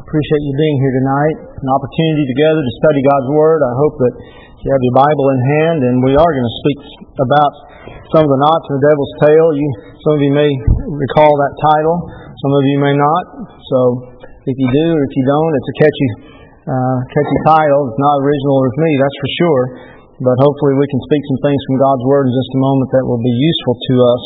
appreciate you being here tonight. An opportunity together to study God's Word. I hope that you have your Bible in hand, and we are going to speak about some of the knots in the devil's tail. Some of you may recall that title. Some of you may not. So if you do or if you don't, it's a catchy title. It's not original with me, that's for sure. But hopefully we can speak some things from God's Word in just a moment that will be useful to us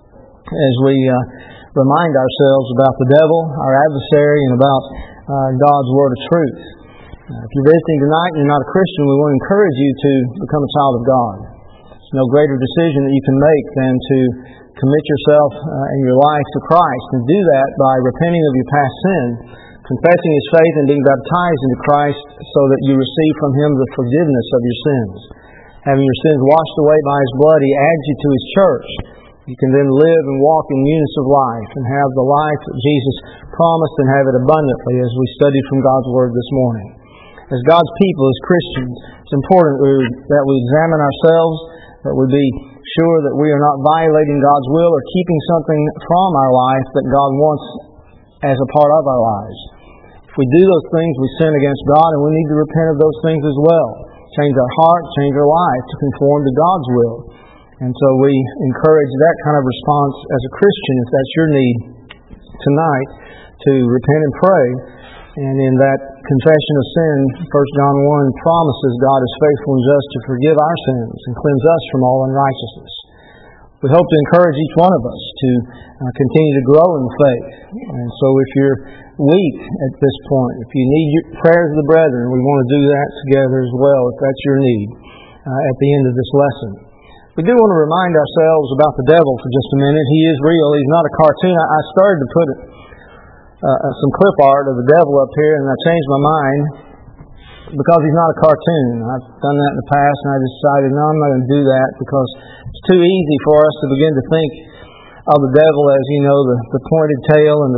as we remind ourselves about the devil, our adversary, and about God's Word of truth. If you're visiting tonight and you're not a Christian, we want to encourage you to become a child of God. There's no greater decision that you can make than to commit yourself and your life to Christ, and do that by repenting of your past sin, confessing His faith, and being baptized into Christ so that you receive from Him the forgiveness of your sins. Having your sins washed away by His blood, He adds you to His church. You can then live and walk in newness of life and have the life that Jesus promised and have it abundantly, as we studied from God's Word this morning. As God's people, as Christians, it's important that we examine ourselves, that we be sure that we are not violating God's will or keeping something from our life that God wants as a part of our lives. If we do those things, we sin against God, and we need to repent of those things as well. Change our heart, change our life to conform to God's will. And so we encourage that kind of response as a Christian, if that's your need tonight, to repent and pray. And in that confession of sin, 1 John 1 promises God is faithful and just to forgive our sins and cleanse us from all unrighteousness. We hope to encourage each one of us to continue to grow in faith. And so if you're weak at this point, if you need your prayers of the brethren, we want to do that together as well, if that's your need, at the end of this lesson. We do want to remind ourselves about the devil for just a minute. He is real. He's not a cartoon. I started to put some clip art of the devil up here, and I changed my mind because he's not a cartoon. I've done that in the past, and I decided, no, I'm not going to do that because it's too easy for us to begin to think of the devil as, the pointed tail and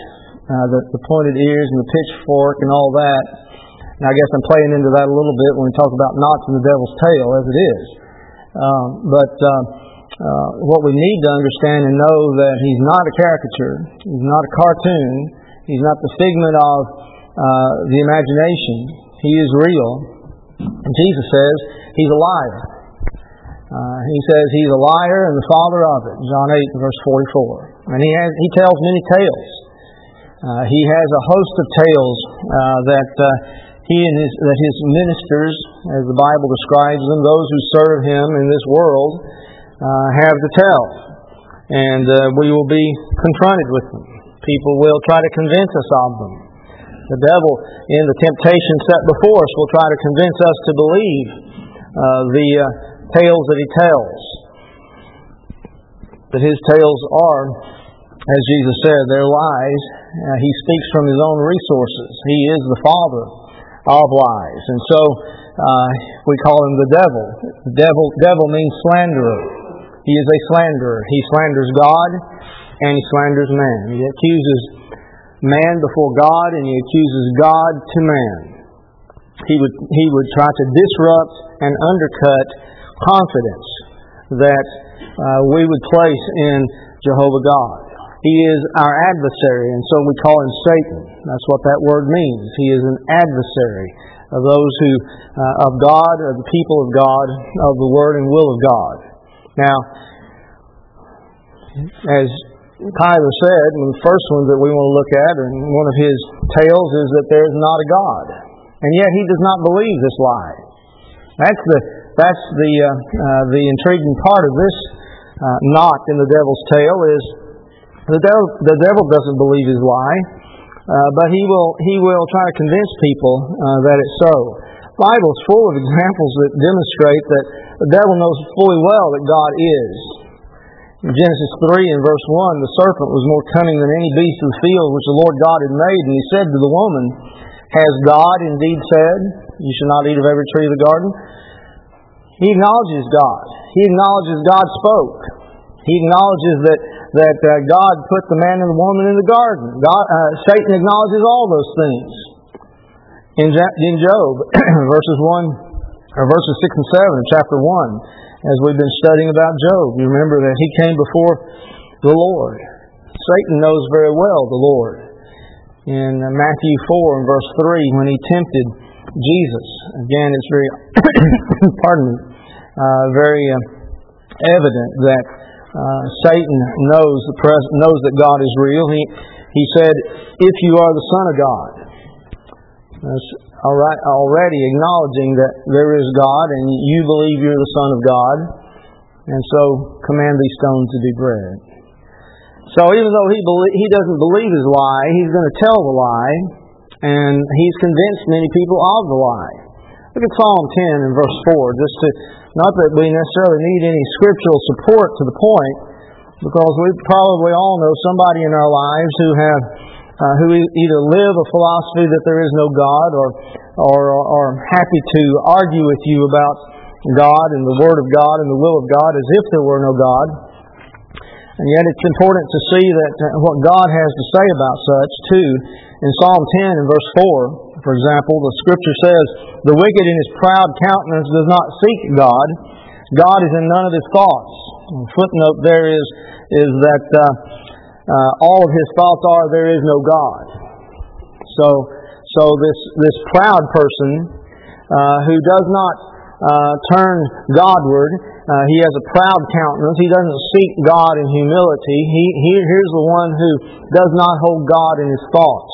the pointed ears and the pitchfork and all that. And I guess I'm playing into that a little bit when we talk about knots in the devil's tail, as it is. What we need to understand and know that he's not a caricature, he's not a cartoon, he's not the figment of the imagination. He is real. And Jesus says he's a liar. He says he's a liar and the father of it. John 8, verse 44. And he tells many tales. He has a host of tales that his ministers, as the Bible describes them, those who serve him in this world, have to tell. And we will be confronted with them. People will try to convince us of them. The devil, in the temptation set before us, will try to convince us to believe the tales that he tells. But his tales are, as Jesus said, they're lies. He speaks from his own resources. He is the father of lies. And so we call him the devil. The devil means slanderer. He is a slanderer. He slanders God and he slanders man. He accuses man before God and he accuses God to man. He would try to disrupt and undercut confidence that we would place in Jehovah God. He is our adversary, and so we call him Satan. That's what that word means. He is an adversary of those who, of God, of the people of God, of the Word and will of God. Now, as Tyler said, the first one that we want to look at, and one of his tales, is that there is not a God, and yet he does not believe this lie. That's the intriguing part of this knot in the devil's tail is. The devil doesn't believe his lie, but he will try to convince people that it's so. The Bible is full of examples that demonstrate that the devil knows fully well that God is. In Genesis 3 and verse 1, the serpent was more cunning than any beast of the field which the Lord God had made, and he said to the woman, "Has God indeed said, you shall not eat of every tree of the garden?" He acknowledges God. He acknowledges God spoke. He acknowledges that God put the man and the woman in the garden. Satan acknowledges all those things. In Job, verses 6 and 7 in chapter 1, as we've been studying about Job, you remember that he came before the Lord. Satan knows very well the Lord. in Matthew 4 and verse 3 when he tempted Jesus. Again, it's very, very evident that Satan knows that God is real. He said, "If you are the Son of God," that's already acknowledging that there is God and you believe you're the Son of God, and so command these stones to be bread. So even though he doesn't believe his lie, he's going to tell the lie, and he's convinced many people of the lie. Look at Psalm 10 and verse 4, just to, not that we necessarily need any scriptural support to the point, because we probably all know somebody in our lives who either live a philosophy that there is no God, or happy to argue with you about God and the Word of God and the will of God as if there were no God. And yet it's important to see that what God has to say about such too. In Psalm 10 and verse 4, for example, the Scripture says, "The wicked in his proud countenance does not seek God. God is in none of his thoughts." And the footnote there is that all of his thoughts are, there is no God. So this proud person who does not turn Godward, he has a proud countenance. He doesn't seek God in humility. Here's the one who does not hold God in his thoughts.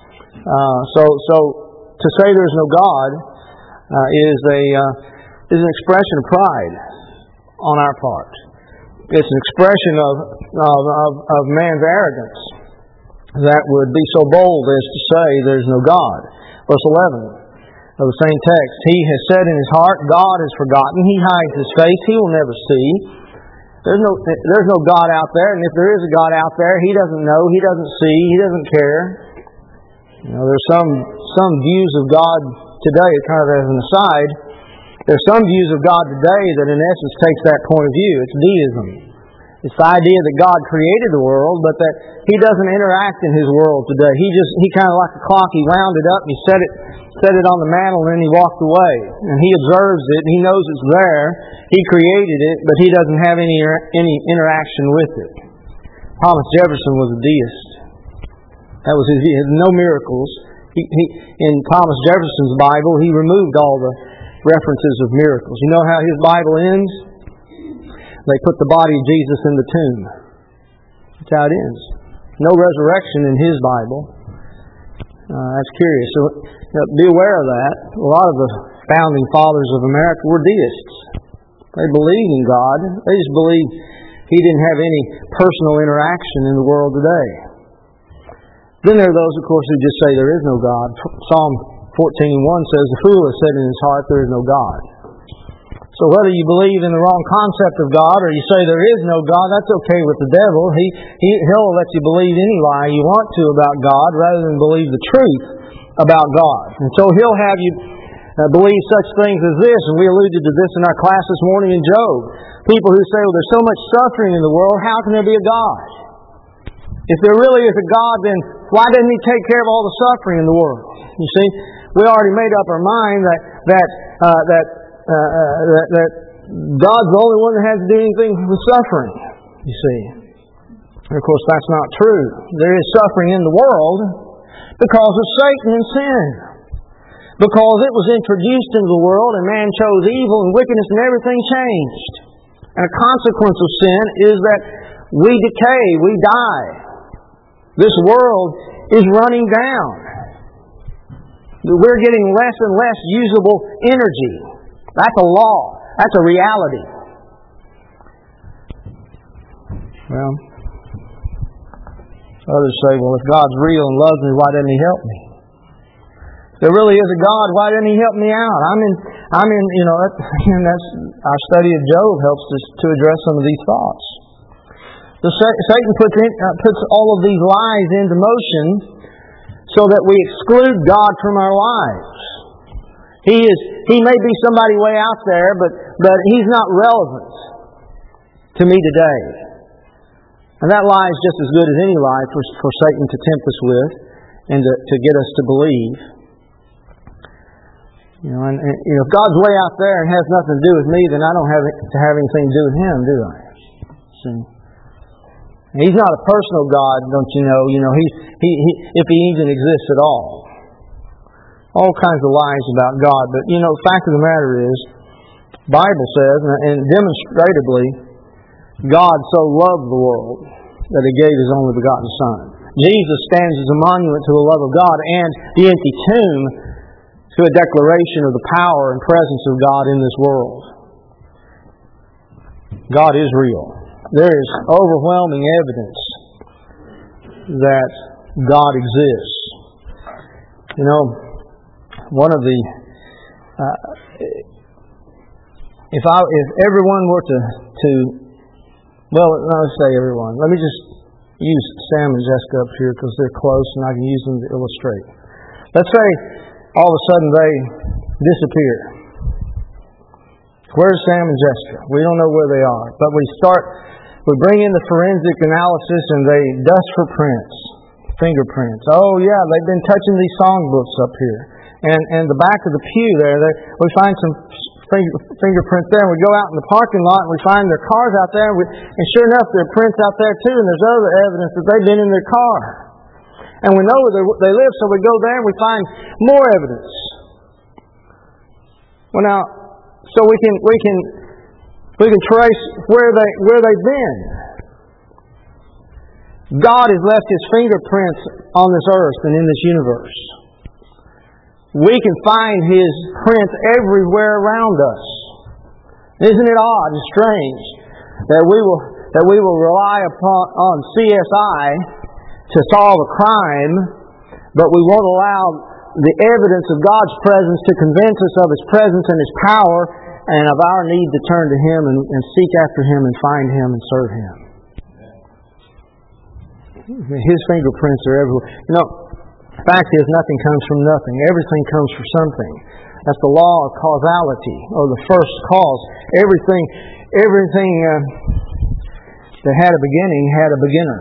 So to say there's no God is an expression of pride on our part. It's an expression of man's arrogance that would be so bold as to say there's no God. Verse 11 of the same text, "He has said in his heart, God is forgotten. He hides his face. He will never see." There's no God out there, and if there is a God out there, he doesn't know, he doesn't see, he doesn't care. There's some views of God today, kind of as an aside. There's some views of God today that in essence takes that point of view. It's deism. It's the idea that God created the world, but that He doesn't interact in His world today. He kind of like a clock, He wound it up, He set it on the mantle, and then He walked away. And He observes it, He knows it's there, He created it, but He doesn't have any interaction with it. Thomas Jefferson was a deist. That was his view. He had no miracles. In Thomas Jefferson's Bible, he removed all the references of miracles. You know how his Bible ends? They put the body of Jesus in the tomb. That's how it ends. No resurrection in his Bible. That's curious. So be aware of that. A lot of the founding fathers of America were deists. They believed in God. They just believed He didn't have any personal interaction in the world today. Then there are those, of course, who just say there is no God. Psalm 14:1 says, "The fool has said in his heart, there is no God." So whether you believe in the wrong concept of God or you say there is no God, that's okay with the devil. He'll let you believe any lie you want to about God rather than believe the truth about God. And so he'll have you believe such things as this, and we alluded to this in our class this morning in Job. People who say, well, there's so much suffering in the world, how can there be a God? If there really is a God, then why doesn't He take care of all the suffering in the world? You see, we already made up our mind that God's the only one that has to do anything with suffering. You see, and of course that's not true. There is suffering in the world because of Satan and sin, because it was introduced into the world and man chose evil and wickedness and everything changed. And a consequence of sin is that we decay, we die. This world is running down. We're getting less and less usable energy. That's a law. That's a reality. Well, others say, well, if God's real and loves me, why doesn't He help me? If there really is a God, why doesn't He help me out? That's our study of Job helps us to address some of these thoughts. So Satan puts all of these lies into motion so that we exclude God from our lives. He may be somebody way out there, but He's not relevant to me today. And that lie is just as good as any lie for Satan to tempt us with and to get us to believe. If God's way out there and has nothing to do with me, then I don't have to have anything to do with Him, do I? See? He's not a personal God, don't you know? If He even exists at all. All kinds of lies about God. But, the fact of the matter is, the Bible says, and demonstratably, God so loved the world that He gave His only begotten Son. Jesus stands as a monument to the love of God, and the empty tomb to a declaration of the power and presence of God in this world. God is real. There is overwhelming evidence that God exists. One of the if everyone were to let's say everyone. Let me just use Sam and Jessica up here because they're close and I can use them to illustrate. Let's say all of a sudden they disappear. Where's Sam and Jessica? We don't know where they are, but we bring in the forensic analysis and they dust for prints, fingerprints. Oh yeah, they've been touching these songbooks up here. And the back of the pew there, we find some fingerprints there. And we go out in the parking lot and we find their cars out there. And sure enough, there are prints out there too. And there's other evidence that they've been in their car. And we know where they live, so we go there and we find more evidence. Well, now, so we can trace where they've been. God has left His fingerprints on this earth and in this universe. We can find His prints everywhere around us. Isn't it odd and strange that we will rely on CSI to solve a crime, but we won't allow the evidence of God's presence to convince us of His presence and His power and of our need to turn to Him and seek after Him and find Him and serve Him. His fingerprints are everywhere. The fact is, nothing comes from nothing. Everything comes from something. That's the law of causality, or the first cause. Everything that had a beginning had a beginner.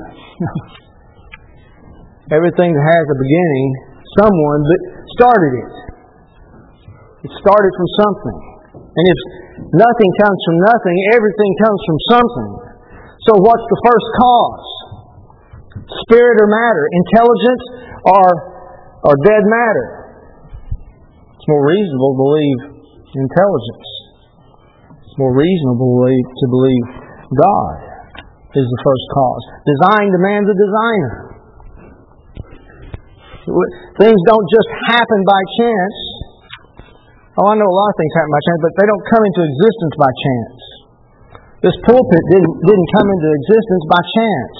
Everything that has a beginning, someone started it. It started from something. And if nothing comes from nothing, everything comes from something. So what's the first cause? Spirit or matter? Intelligence or dead matter? It's more reasonable to believe intelligence. It's more reasonable to believe God is the first cause. Design demands a designer. Things don't just happen by chance. Oh, I know a lot of things happen by chance, but they don't come into existence by chance. This pulpit didn't come into existence by chance.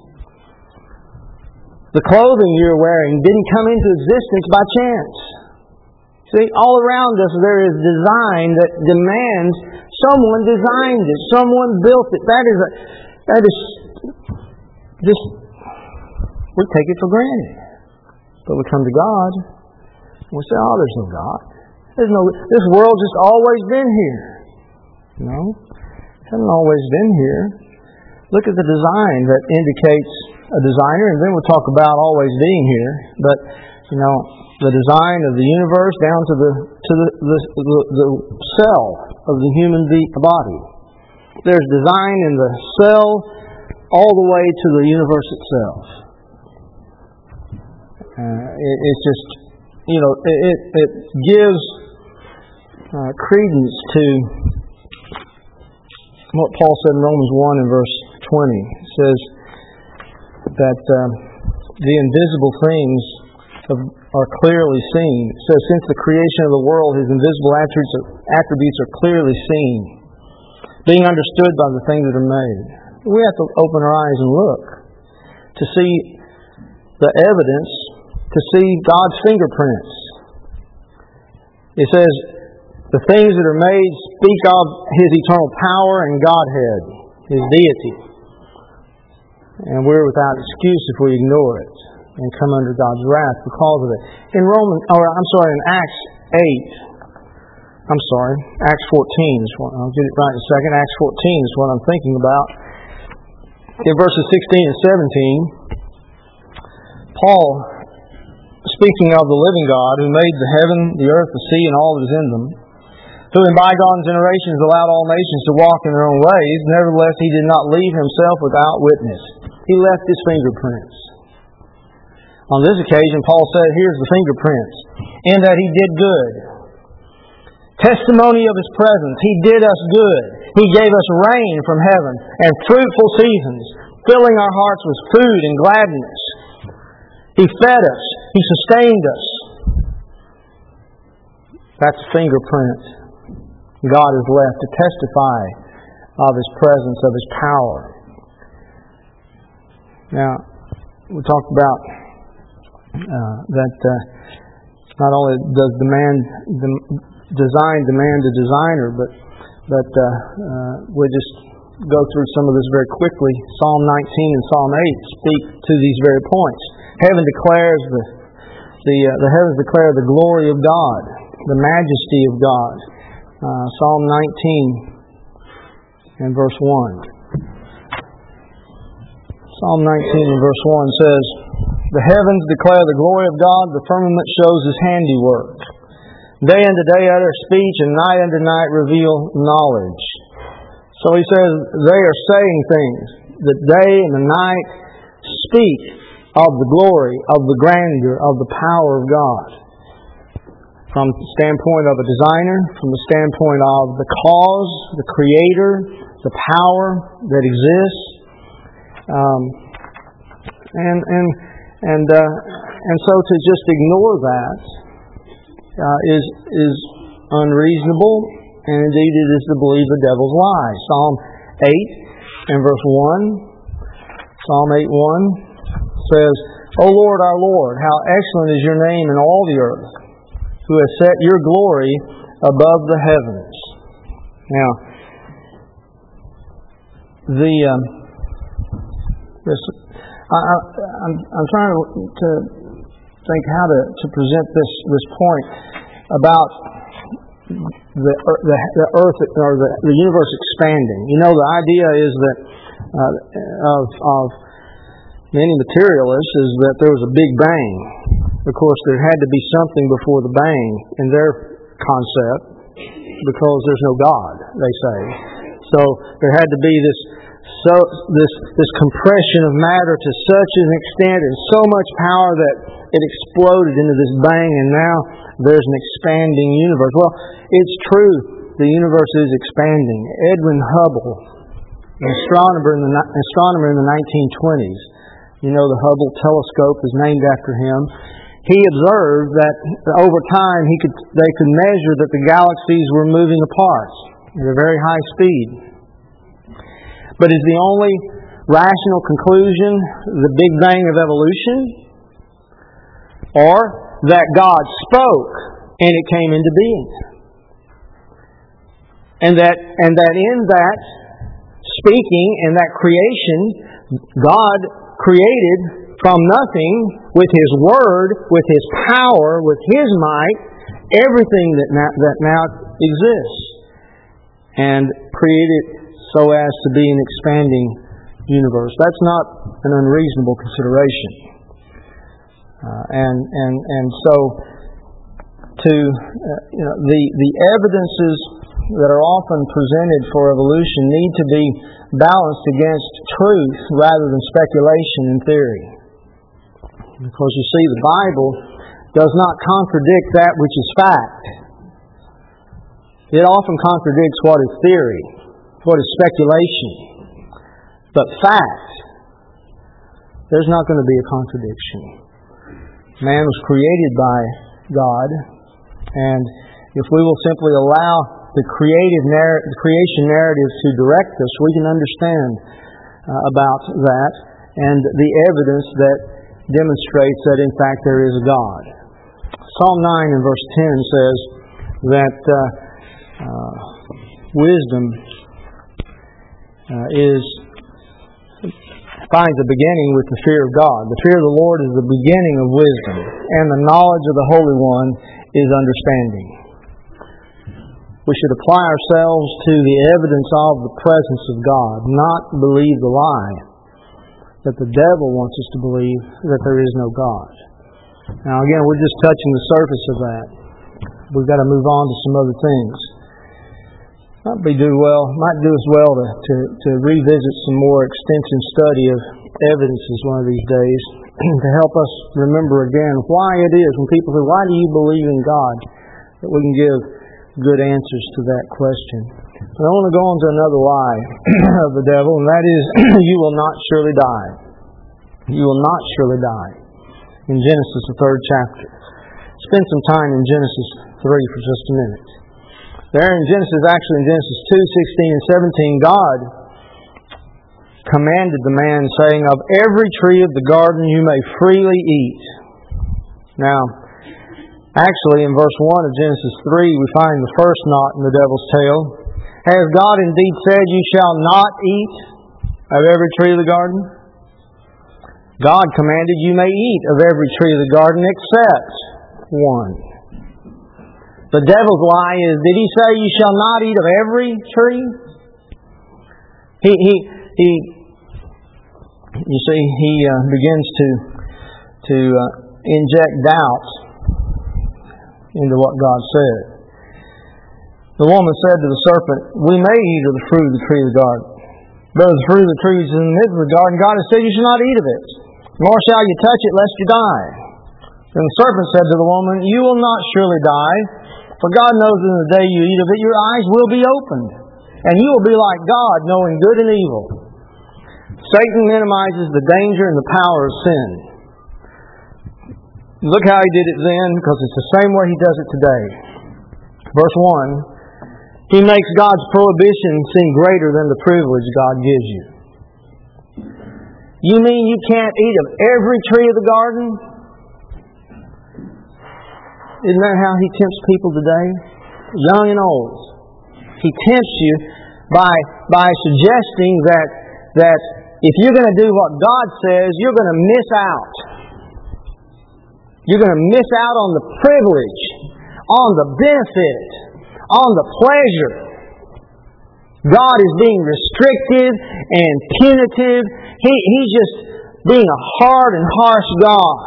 The clothing you're wearing didn't come into existence by chance. See, all around us there is design that demands someone designed it, someone built it. That is just, we take it for granted. But we come to God and we say, oh, there's no God. This world's just always been here. No, it hasn't always been here. Look at the design that indicates a designer, and then we'll talk about always being here. But the design of the universe down to the cell of the human body. There's design in the cell all the way to the universe itself. It's just, it gives credence to what Paul said in Romans 1 and verse 20. It says that the invisible things are clearly seen. It says, since the creation of the world, His invisible attributes are clearly seen, being understood by the things that are made. We have to open our eyes and look to see the evidence, to see God's fingerprints. It says, the things that are made speak of His eternal power and Godhead, His deity. And we're without excuse if we ignore it and come under God's wrath because of it. In Acts 14 is what, I'll get it right in a second. Acts 14 is what I'm thinking about. In verses 16 and 17, Paul, speaking of the living God who made the heaven, the earth, the sea, and all that is in them, who in bygone generations allowed all nations to walk in their own ways, nevertheless He did not leave Himself without witness, He left His fingerprints. On this occasion, Paul said, here's the fingerprints, in that He did good. Testimony of His presence. He did us good. He gave us rain from heaven and fruitful seasons, filling our hearts with food and gladness. He fed us. He sustained us. That's a fingerprint God has left to testify of His presence, of His power. Now, we talked about that not only does design demand a designer, but we'll just go through some of this very quickly. Psalm 19 and Psalm 8 speak to these very points. Heaven declares the heavens declare the glory of God, the majesty of God. Psalm 19 and verse 1. Psalm 19 and verse 1 says, "The heavens declare the glory of God, the firmament shows His handiwork. Day unto day utter speech, and night unto night reveal knowledge." So he says they are saying things. The day and the night speak of the glory, of the grandeur, of the power of God. From the standpoint of a designer, from the standpoint of the cause, the creator, the power that exists. And so to just ignore that is unreasonable, and indeed it is to believe the devil's lie. Psalm 8 and verse 1. Psalm 8:1 says, "O Lord, our Lord, how excellent is Your name in all the earth, who has set Your glory above the heavens." Now, I'm trying to think how to present this point about the earth or the universe expanding. You know, the idea is that of many materialists is that there was a big bang. Of course, there had to be something before the bang in their concept, because there's no God, they say. So there had to be this compression of matter to such an extent and so much power that it exploded into this bang, and now there's an expanding universe. Well, it's true, the universe is expanding. Edwin Hubble, an astronomer in the 1920s, you know, the Hubble telescope is named after him. He observed that over time they could measure that the galaxies were moving apart at a very high speed. But is the only rational conclusion the Big Bang of evolution? Or that God spoke and it came into being? And that in that speaking and that creation, God created from nothing with His Word, with His power, with His might, everything that now exists. And created so as to be an expanding universe. That's not an unreasonable consideration. And so the evidences that are often presented for evolution need to be balanced against truth rather than speculation and theory. Because you see, the Bible does not contradict that which is fact. It often contradicts what is theory, what is speculation. But fact, there's not going to be a contradiction. Man was created by God, and if we will simply allow the creation narrative to direct us, we can understand about that and the evidence that demonstrates that in fact there is a God. Psalm 9 and verse 10 says that wisdom finds a beginning with the fear of God. The fear of the Lord is the beginning of wisdom, and the knowledge of the Holy One is understanding. We should apply ourselves to the evidence of the presence of God, not believe the lie that the devil wants us to believe, that there is no God. Now again, we're just touching the surface of that. We've got to move on to some other things. Might do us well to revisit some more extensive study evidences one of these days to help us remember again why it is when people say, why do you believe in God? That we can give good answers to that question. But I want to go on to another lie of the devil, and that is, you will not surely die. You will not surely die. In Genesis, the 3rd chapter. Spend some time in Genesis 3 for just a minute. There in Genesis, actually in Genesis 2:16 and 17, God commanded the man, saying, of every tree of the garden you may freely eat. Now, actually in verse 1 of Genesis 3, we find the first knot in the devil's tail. Has God indeed said, you shall not eat of every tree of the garden? God commanded you may eat of every tree of the garden except one. The devil's lie is, did he say you shall not eat of every tree? You see, he begins to inject doubt into what God said. The woman said to the serpent, we may eat of the fruit of the tree of the garden, but of the fruit of the trees in the midst of the garden, God has said you shall not eat of it, nor shall you touch it, lest you die. And the serpent said to the woman, you will not surely die, for God knows that in the day you eat of it, your eyes will be opened, and you will be like God, knowing good and evil. Satan minimizes the danger and the power of sin. Look how he did it then, because it's the same way he does it today. Verse 1, he makes God's prohibition seem greater than the privilege God gives you. You mean you can't eat of every tree of the garden? Isn't that how he tempts people today? Young and old. He tempts you by suggesting that if you're going to do what God says, you're going to miss out. You're going to miss out on the privilege, on the benefit, on the pleasure. God is being restrictive and punitive. He's just being a hard and harsh God.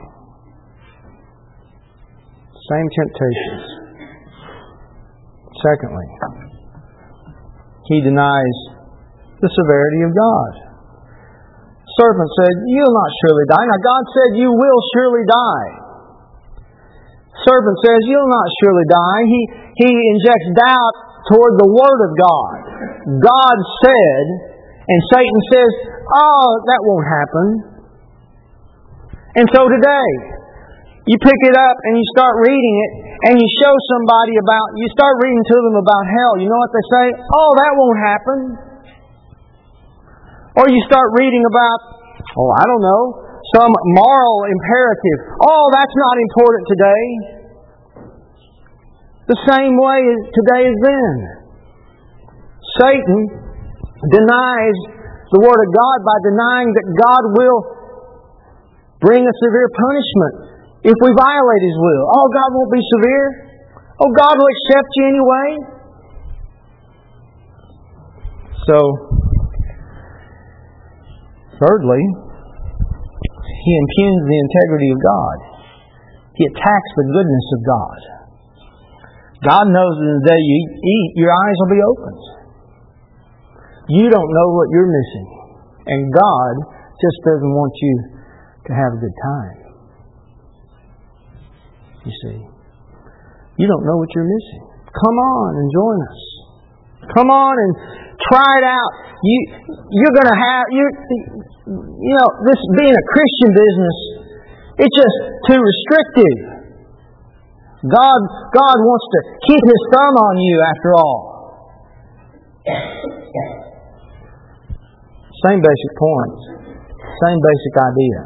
Same temptations. Secondly, he denies the severity of God. The serpent said, you'll not surely die. Now God said, you will surely die. The serpent says, you'll not surely die. He injects doubt toward the Word of God. God said, and Satan says, oh, that won't happen. And so today, you pick it up and you start reading it, and you show somebody you start reading to them about hell. You know what they say? Oh, that won't happen. Or you start reading about, I don't know, some moral imperative. Oh, that's not important today. The same way today as then. Satan denies the Word of God by denying that God will bring a severe punishment if we violate His will. Oh, God won't be severe. Oh, God will accept you anyway. So, thirdly, he impugns the integrity of God. He attacks the goodness of God. God knows that the day you eat, your eyes will be opened. You don't know what you're missing. And God just doesn't want you to have a good time. You see. You don't know what you're missing. Come on and join us. Come on and try it out. You're going to have... this being a Christian business, it's just too restrictive. God wants to keep His thumb on you after all. Same basic point. Same basic idea.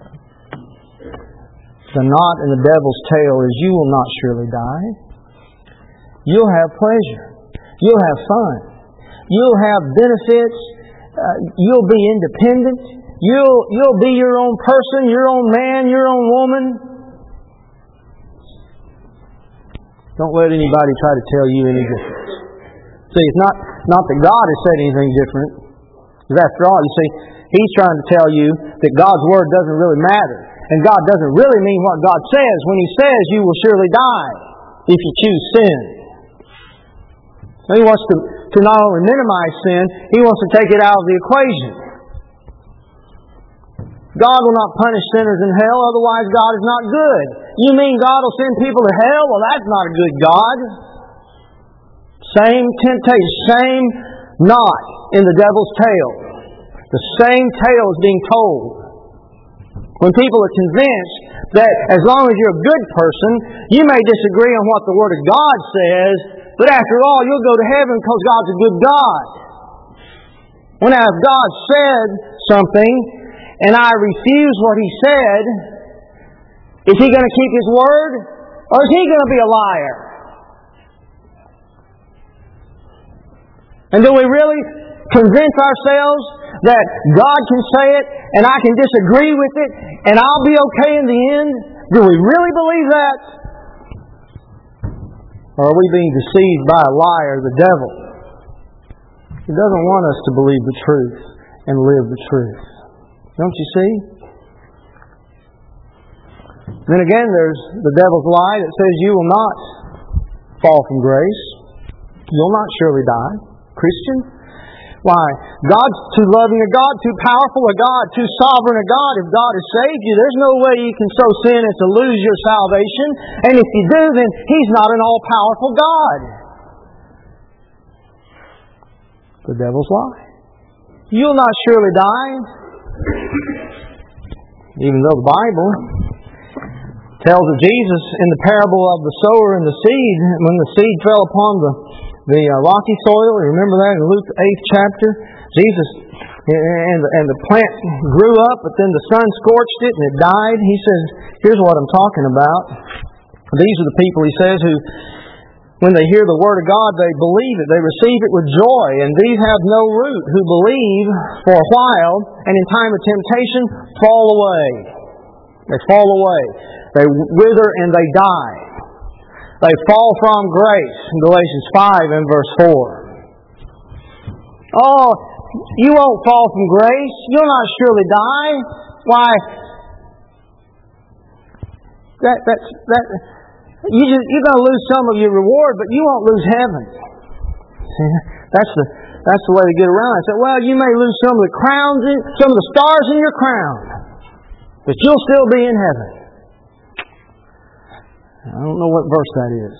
The knot in the devil's tail is you will not surely die. You'll have pleasure. You'll have fun. You'll have benefits. You'll be independent. You'll be your own person, your own man, your own woman. Don't let anybody try to tell you any different. See, it's not that God has said anything different. Because after all, you see, He's trying to tell you that God's Word doesn't really matter. And God doesn't really mean what God says when He says you will surely die if you choose sin. So He wants to not only minimize sin, He wants to take it out of the equation. God will not punish sinners in hell, otherwise God is not good. You mean God will send people to hell? Well, that's not a good God. Same temptation, same knot in the devil's tail. The same tale is being told. When people are convinced that as long as you're a good person, you may disagree on what the Word of God says, but after all, you'll go to heaven because God's a good God. Well, now, if God said something, and I refuse what He said, is He going to keep His word? Or is He going to be a liar? And do we really convince ourselves that God can say it, and I can disagree with it, and I'll be okay in the end? Do we really believe that? Or are we being deceived by a liar, the devil? He doesn't want us to believe the truth and live the truth. Don't you see? Then again, there's the devil's lie that says you will not fall from grace. You'll not surely die. Christian? Why? God's too loving a God, too powerful a God, too sovereign a God. If God has saved you, there's no way you can so sin as to lose your salvation. And if you do, then He's not an all-powerful God. The devil's lie. You'll not surely die. Even though the Bible tells of Jesus in the parable of the sower and the seed, when the seed fell upon the rocky soil, you remember that in Luke 8th chapter? Jesus, and the plant grew up, but then the sun scorched it and it died. He says, here's what I'm talking about. These are the people, he says, who, when they hear the Word of God, they believe it. They receive it with joy. And these have no root, who believe for a while, and in time of temptation, fall away. They fall away. They wither and they die. They fall from grace. In Galatians 5 and verse 4. Oh, you won't fall from grace. You'll not surely die. Why? You're going to lose some of your reward, but you won't lose heaven. See, that's the way to get around it. I said, well, you may lose some of the crowns, some of the stars in your crown, but you'll still be in heaven. I don't know what verse that is.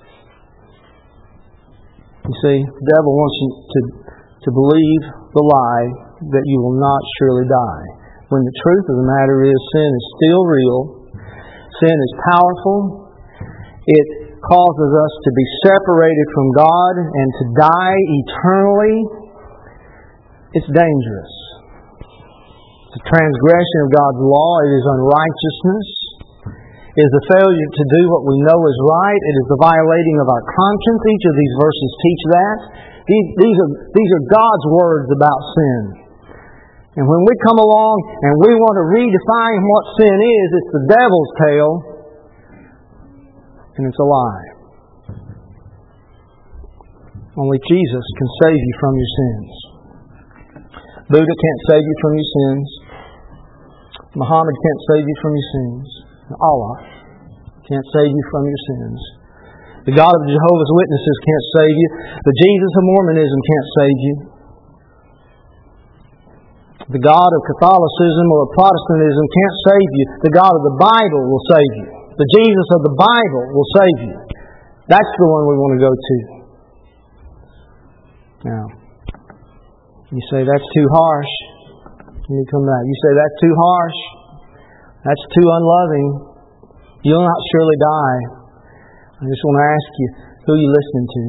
You see, the devil wants you to believe the lie that you will not surely die. When the truth of the matter is, sin is still real. Sin is powerful. It causes us to be separated from God and to die eternally. It's dangerous. It's a transgression of God's law. It is unrighteousness. It is the failure to do what we know is right. It is the violating of our conscience. Each of these verses teach that. These are God's words about sin. And when we come along and we want to redefine what sin is, it's the devil's tale, and it's a lie. Only Jesus can save you from your sins. Buddha can't save you from your sins. Muhammad can't save you from your sins. Allah can't save you from your sins. The God of the Jehovah's Witnesses can't save you. The Jesus of Mormonism can't save you. The God of Catholicism or Protestantism can't save you. The God of the Bible will save you. The Jesus of the Bible will save you. That's the one we want to go to. Now, you say that's too harsh. Let me come back. You say that's too harsh. That's too unloving. You'll not surely die. I just want to ask you, who are you listening to?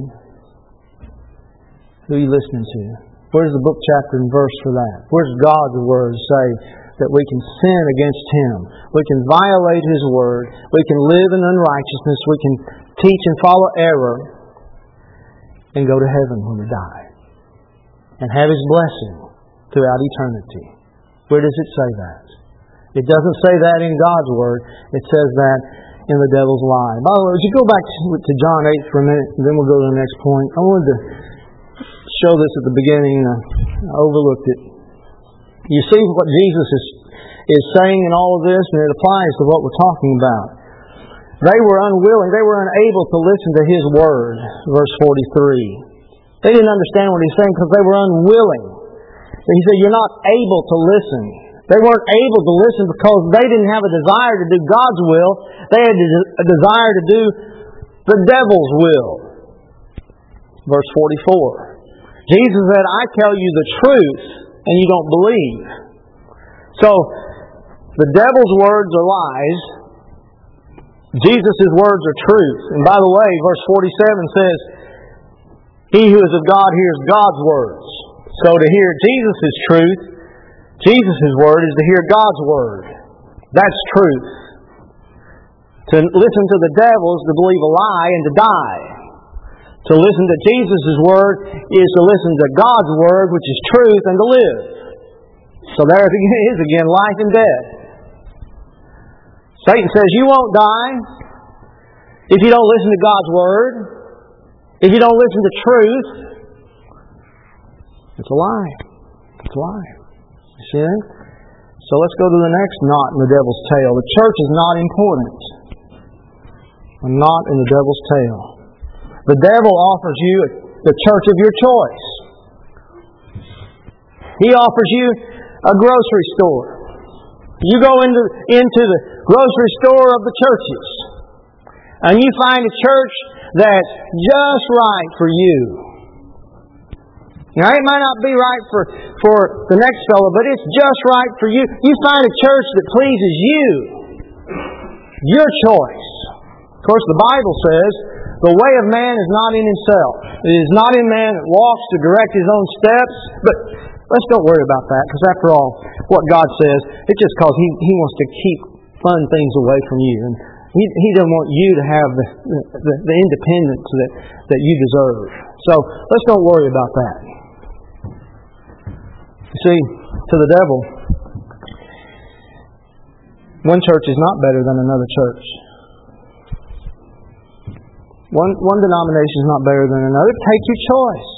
Who are you listening to? Where's the book, chapter, and verse for that? Where's God's Word say that we can sin against Him? We can violate His Word. We can live in unrighteousness. We can teach and follow error and go to heaven when we die. And have His blessing throughout eternity. Where does it say that? It doesn't say that in God's Word. It says that in the devil's lie. By the way, would you go back to John 8 for a minute, and then we'll go to the next point. I wanted to show this at the beginning, and I overlooked it. You see what Jesus is saying in all of this, and it applies to what we're talking about. They were unwilling, they were unable to listen to His Word, verse 43. They didn't understand what He's saying because they were unwilling. He said, you're not able to listen. They weren't able to listen because they didn't have a desire to do God's will. They had a desire to do the devil's will. Verse 44. Jesus said, I tell you the truth, and you don't believe. So, the devil's words are lies. Jesus' words are truth. And by the way, verse 47 says, he who is of God hears God's words. So to hear Jesus' truth, Jesus' word is to hear God's word. That's truth. To listen to the devil is to believe a lie and to die. To listen to Jesus' word is to listen to God's word, which is truth, and to live. So there it is again, life and death. Satan says, you won't die if you don't listen to God's word. If you don't listen to truth. It's a lie. It's a lie. You see that? So let's go to the next knot in the devil's tail. The church is not important. A knot in the devil's tail. The devil offers you the church of your choice. He offers you a grocery store. You go into the grocery store of the churches, and you find a church that's just right for you. Now, it might not be right for the next fellow, but it's just right for you. You find a church that pleases you. Your choice. Of course, the Bible says, the way of man is not in himself. It is not in man that walks to direct his own steps. But let's don't worry about that, because after all, what God says, it's just because He wants to keep fun things away from you. And He doesn't want you to have the independence that you deserve. So let's don't worry about that. You see, to the devil, one church is not better than another church. One denomination is not better than another. Take your choice.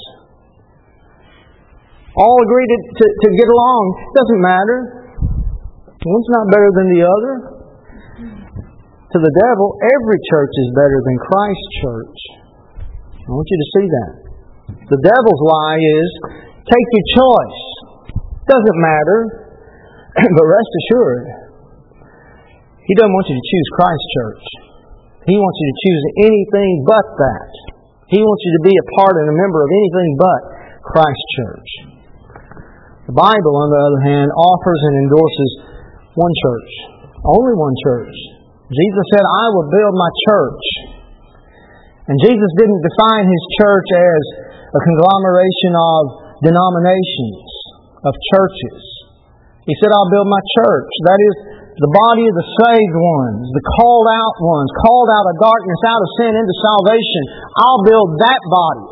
All agree to get along. Doesn't matter. One's not better than the other. To the devil, every church is better than Christ's church. I want you to see that. The devil's lie is, take your choice. Doesn't matter. But rest assured, he doesn't want you to choose Christ's church. He wants you to choose anything but that. He wants you to be a part and a member of anything but Christ's church. The Bible, on the other hand, offers and endorses one church. Only one church. Jesus said, I will build my church. And Jesus didn't define His church as a conglomeration of denominations, of churches. He said, I'll build my church. That is, the body of the saved ones, the called out ones, called out of darkness, out of sin, into salvation. I'll build that body.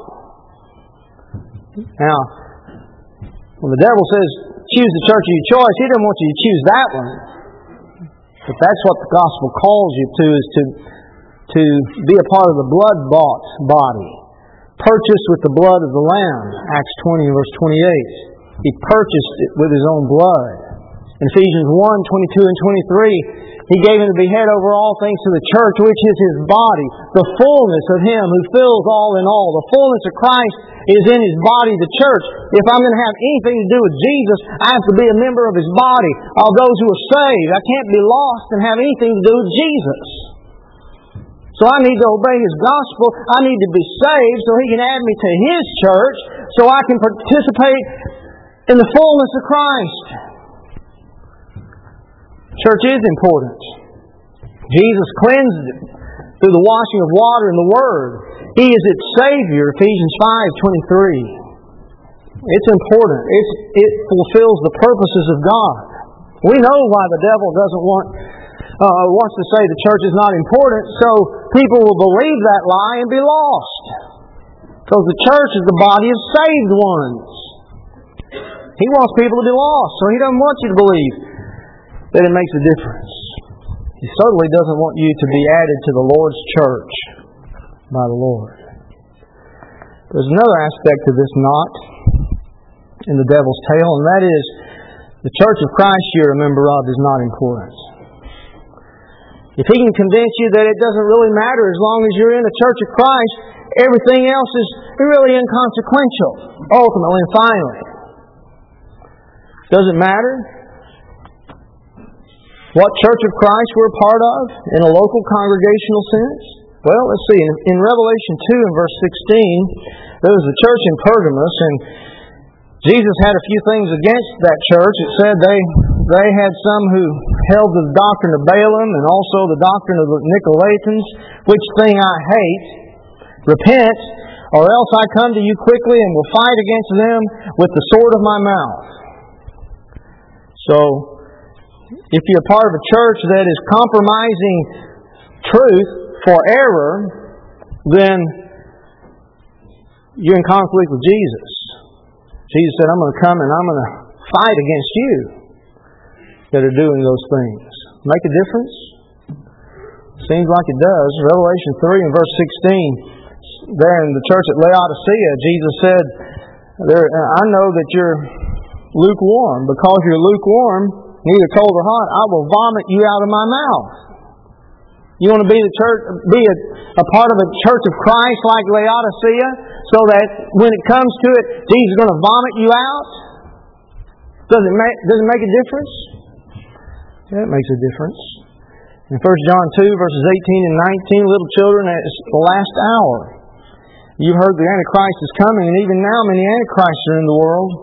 Now, when the devil says, choose the church of your choice, he doesn't want you to choose that one. But that's what the gospel calls you to, is to be a part of the blood-bought body. Purchased with the blood of the Lamb. Acts 20, verse 28. He purchased it with His own blood. In Ephesians 1, 22 and 23, He gave Him to be head over all things to the church, which is His body, the fullness of Him who fills all in all. The fullness of Christ is in His body, the church. If I'm going to have anything to do with Jesus, I have to be a member of His body, of those who are saved. I can't be lost and have anything to do with Jesus. So I need to obey His gospel. I need to be saved so He can add me to His church so I can participate in the fullness of Christ. Church is important. Jesus cleansed it through the washing of water and the Word. He is its Savior, Ephesians 5:23. It's important. It fulfills the purposes of God. We know why the devil doesn't wants to say the church is not important, so people will believe that lie and be lost. Because the church is the body of saved ones. He wants people to be lost, so He doesn't want you to believe that it makes a difference. He certainly doesn't want you to be added to the Lord's church by the Lord. There's another aspect of this knot in the devil's tail, and that is the church of Christ you're a member of is not important. If he can convince you that it doesn't really matter as long as you're in the church of Christ, everything else is really inconsequential, ultimately and finally. Does it matter? What church of Christ we're a part of in a local congregational sense? Well, let's see. In Revelation 2 and verse 16, there was a church in Pergamos, and Jesus had a few things against that church. It said they had some who held to the doctrine of Balaam and also the doctrine of the Nicolaitans, which thing I hate. Repent, or else I come to you quickly and will fight against them with the sword of my mouth. So, if you're part of a church that is compromising truth for error, then you're in conflict with Jesus. Jesus said, I'm going to come and I'm going to fight against you that are doing those things. Make a difference? Seems like it does. Revelation 3 and verse 16, there in the church at Laodicea, Jesus said, I know that you're lukewarm. Because you're lukewarm, neither cold or hot, I will vomit you out of my mouth. You want to be a part of a church of Christ like Laodicea, so that when it comes to it, Jesus is going to vomit you out? Does it make a difference? Yeah, it makes a difference. In 1 John 2, verses 18 and 19, little children, it's the last hour. You've heard the Antichrist is coming, and even now many Antichrists are in the world,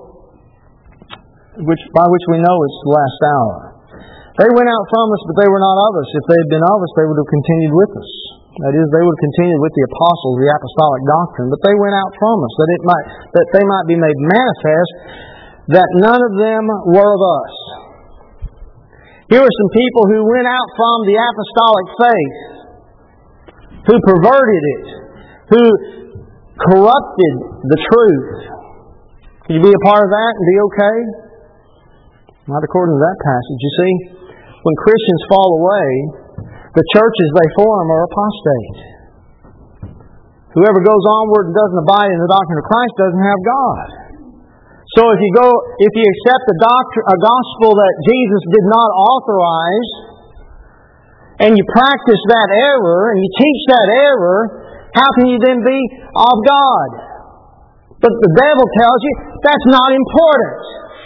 by which we know it's the last hour. They went out from us, but they were not of us. If they had been of us, they would have continued with us. That is, they would have continued with the apostles, the apostolic doctrine. But they went out from us, that they might be made manifest that none of them were of us. Here are some people who went out from the apostolic faith, who perverted it, who corrupted the truth. Can you be a part of that and be okay? Not according to that passage. You see, when Christians fall away, the churches they form are apostate. Whoever goes onward and doesn't abide in the doctrine of Christ doesn't have God. So if you accept a gospel that Jesus did not authorize, and you practice that error, and you teach that error, how can you then be of God? But the devil tells you that's not important.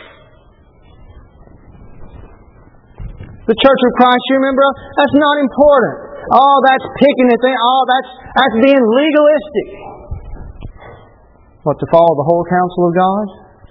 The Church of Christ, you remember, that's not important. Oh, that's picking a thing. Oh, that's being legalistic. What, to follow the whole counsel of God?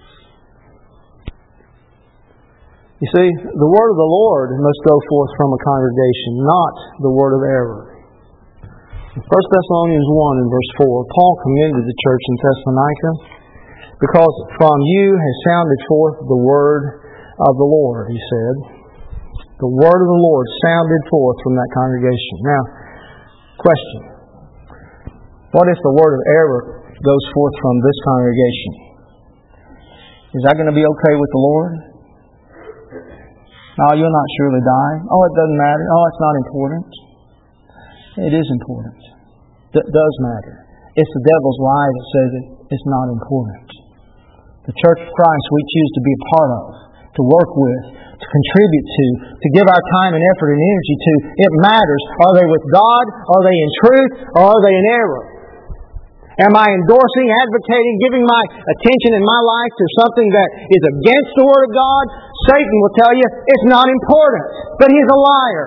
You see, the word of the Lord must go forth from a congregation, not the word of error. In 1 Thessalonians 1 and verse 4, Paul commended the church in Thessalonica because from you has sounded forth the word of the Lord, he said. The word of the Lord sounded forth from that congregation. Now, question. What if the word of error goes forth from this congregation? Is that going to be okay with the Lord? Oh, you'll not surely die. Oh, it doesn't matter. Oh, it's not important. It is important. It does matter. It's the devil's lie that says it's not important. The Church of Christ we choose to be a part of, to work with, to contribute to give our time and effort and energy to. It matters. Are they with God? Are they in truth? Or are they in error? Am I endorsing, advocating, giving my attention in my life to something that is against the Word of God? Satan will tell you it's not important, but he's a liar.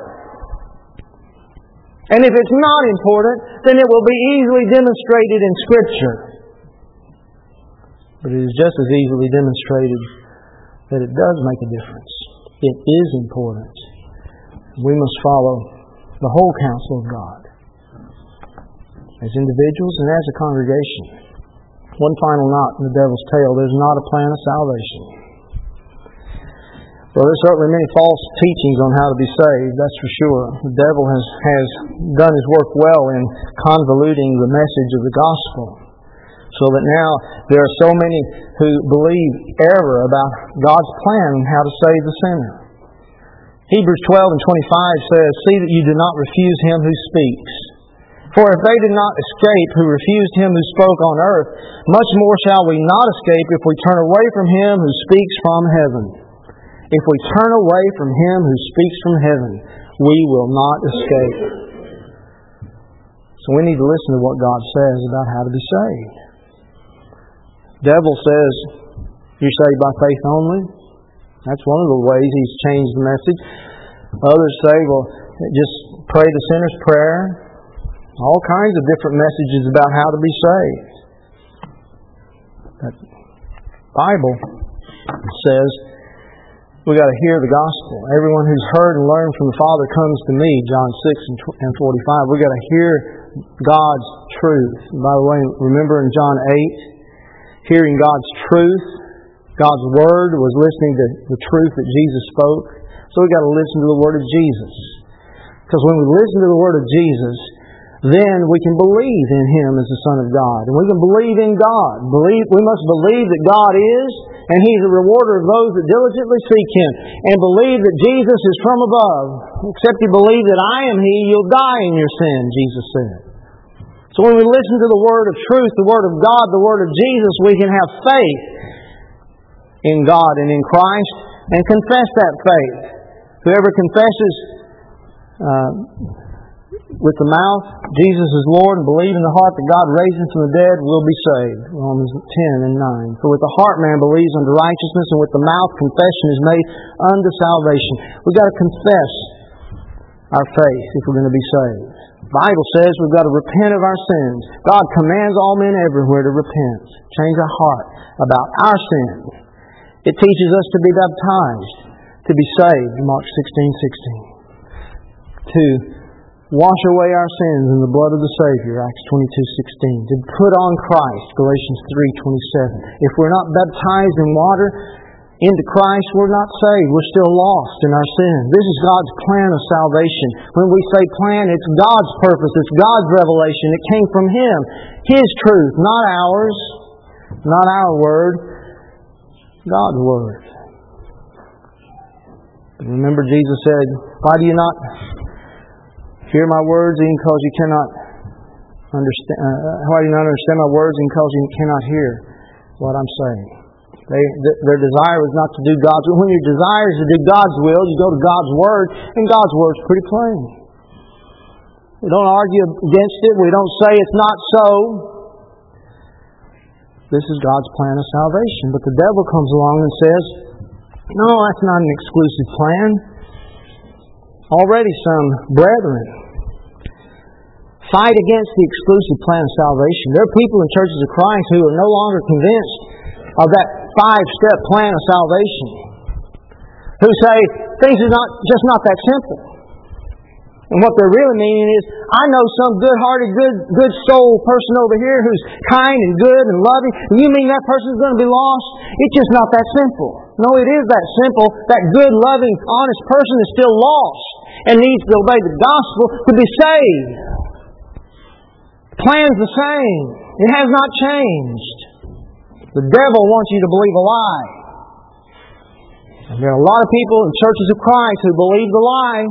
And if it's not important, then it will be easily demonstrated in Scripture. But it is just as easily demonstrated that it does make a difference. It is important. We must follow the whole counsel of God, as individuals and as a congregation. One final knot in the devil's tail: there's not a plan of salvation. Well, there's certainly many false teachings on how to be saved, that's for sure. The devil has done his work well in convoluting the message of the gospel, so that now there are so many who believe error about God's plan on how to save the sinner. Hebrews 12 and 25 says, "See that you do not refuse him who speaks. For if they did not escape who refused him who spoke on earth, much more shall we not escape if we turn away from him who speaks from heaven." If we turn away from him who speaks from heaven, we will not escape. So we need to listen to what God says about how to be saved. The devil says, you're saved by faith only. That's one of the ways he's changed the message. Others say, well, just pray the sinner's prayer. All kinds of different messages about how to be saved. The Bible says we got to hear the gospel. Everyone who's heard and learned from the Father comes to me, John 6 and 45. We got to hear God's truth. And by the way, remember in John 8, hearing God's truth, God's Word was listening to the truth that Jesus spoke. So we got to listen to the Word of Jesus. Because when we listen to the Word of Jesus, then we can believe in Him as the Son of God. And we can believe in God. We must believe that God is, and He's a rewarder of those that diligently seek Him. And believe that Jesus is from above. Except you believe that I am He, you'll die in your sin, Jesus said. So when we listen to the Word of truth, the Word of God, the Word of Jesus, we can have faith in God and in Christ and confess that faith. Whoever confesses with the mouth Jesus is Lord and believe in the heart that God raised Him from the dead will be saved. Romans 10 and 9. For with the heart man believes unto righteousness, and with the mouth confession is made unto salvation. We've got to confess our faith if we're going to be saved. The Bible says we've got to repent of our sins. God commands all men everywhere to repent. Change our heart about our sin. It teaches us to be baptized, to be saved, Mark 16:16. To wash away our sins in the blood of the Savior, Acts 22:16. To put on Christ, Galatians 3:27. If we're not baptized in water into Christ, we're not saved. We're still lost in our sin. This is God's plan of salvation. When we say plan, it's God's purpose. It's God's revelation. It came from Him. His truth, not ours, not our word, God's word. Remember Jesus said, why do you not hear my words even because you cannot understand? Why do you not understand my words even because you cannot hear what I'm saying? Their desire was not to do God's will. When your desire is to do God's will, you go to God's Word, and God's Word's pretty plain. We don't argue against it. We don't say it's not so. This is God's plan of salvation. But the devil comes along and says, no, that's not an exclusive plan. Already some brethren fight against the exclusive plan of salvation. There are people in churches of Christ who are no longer convinced of that 5-step plan of salvation, who say things are just not that simple. And what they're really meaning is, I know some good-hearted, good soul person over here who's kind and good and loving, and you mean that person's going to be lost? It's just not that simple. No, it is that simple. That good, loving, honest person is still lost and needs to obey the gospel to be saved. The plan's the same. It has not changed. The devil wants you to believe a lie. And there are a lot of people in churches of Christ who believe the lie.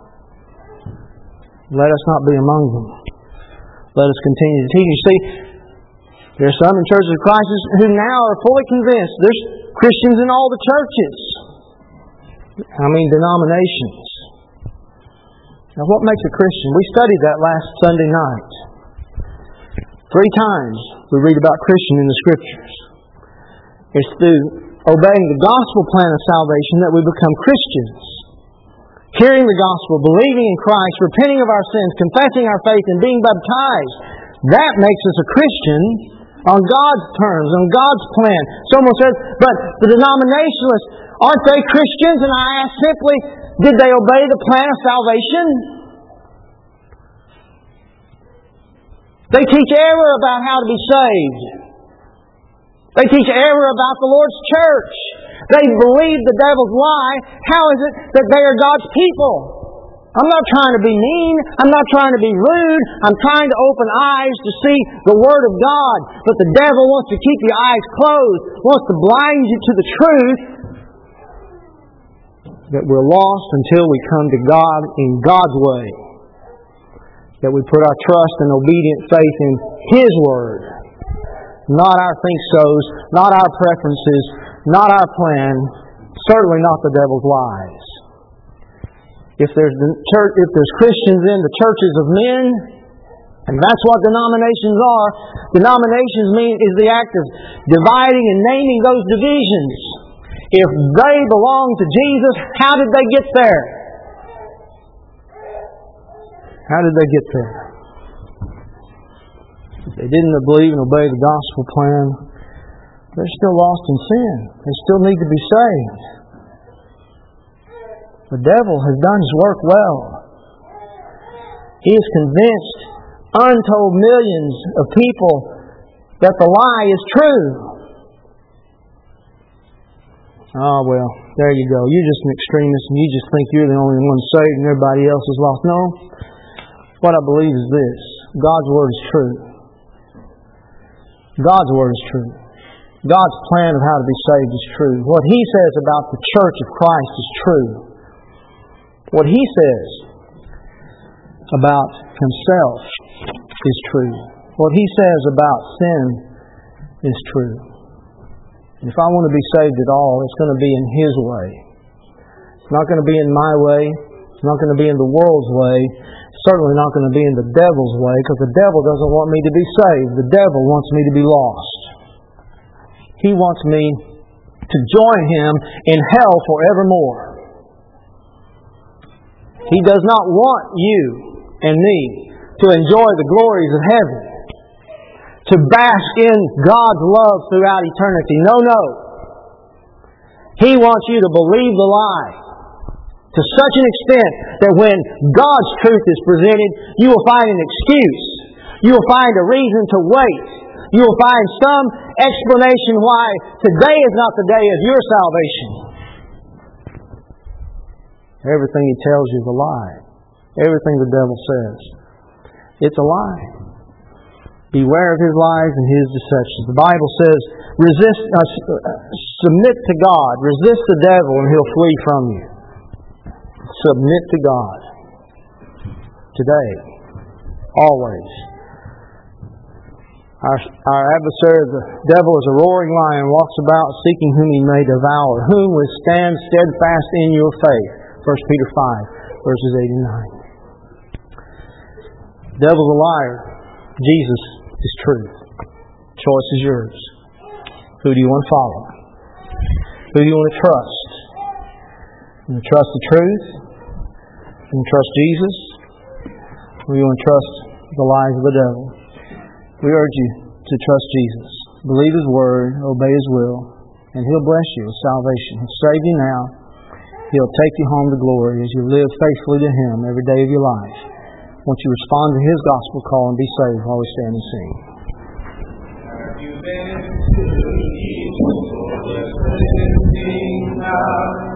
Let us not be among them. Let us continue to teach. You see, there are some in churches of Christ who now are fully convinced. There's Christians in all the churches. Denominations. Now, what makes a Christian? We studied that last Sunday night. 3 times we read about Christian in the Scriptures. It's through obeying the gospel plan of salvation that we become Christians. Hearing the gospel, believing in Christ, repenting of our sins, confessing our faith, and being baptized. That makes us a Christian on God's terms, on God's plan. Someone says, but the denominationalists, aren't they Christians? And I ask simply, did they obey the plan of salvation? They teach error about how to be saved. They teach error about the Lord's church. They believe the devil's lie. How is it that they are God's people? I'm not trying to be mean. I'm not trying to be rude. I'm trying to open eyes to see the Word of God. But the devil wants to keep your eyes closed, wants to blind you to the truth that we're lost until we come to God in God's way. That we put our trust and obedient faith in His Word. Not our think-sos, not our preferences, not our plan, certainly not the devil's lies. If there's Christians in the churches of men, and that's what denominations are, denominations is the act of dividing and naming those divisions. If they belong to Jesus, how did they get there? How did they get there? If they didn't believe and obey the gospel plan, they're still lost in sin. They still need to be saved. The devil has done his work well. He has convinced untold millions of people that the lie is true. Oh, well, there you go. You're just an extremist and you just think you're the only one saved and everybody else is lost. No. What I believe is this. God's Word is true. God's Word is true. God's plan of how to be saved is true. What He says about the church of Christ is true. What He says about Himself is true. What He says about sin is true. And if I want to be saved at all, it's going to be in His way. It's not going to be in my way. It's not going to be in the world's way. It's certainly not going to be in the devil's way, because the devil doesn't want me to be saved. The devil wants me to be lost. He wants me to join him in hell forevermore. He does not want you and me to enjoy the glories of heaven, to bask in God's love throughout eternity. No, no. He wants you to believe the lie to such an extent that when God's truth is presented, you will find an excuse. You will find a reason to wait. You will find some explanation why today is not the day of your salvation. Everything he tells you is a lie. Everything the devil says, it's a lie. Beware of his lies and his deceptions. The Bible says, submit to God, resist the devil, and he'll flee from you. Submit to God. Today. Always. Our adversary, the devil, is a roaring lion, walks about seeking whom he may devour, whom withstand steadfast in your faith. 1 Peter 5, verses 8 and 9. The devil's a liar. Jesus is truth. Choice is yours. Who do you want to follow? Who do you want to trust? You want to trust the truth? You want to trust Jesus? Or you want to trust the lies of the devil? We urge you to trust Jesus. Believe His Word, obey His will, and He'll bless you with salvation. He'll save you now. He'll take you home to glory as you live faithfully to Him every day of your life. Won't you respond to His gospel call and be saved while we stand and sing? Have you been to the east, or the now?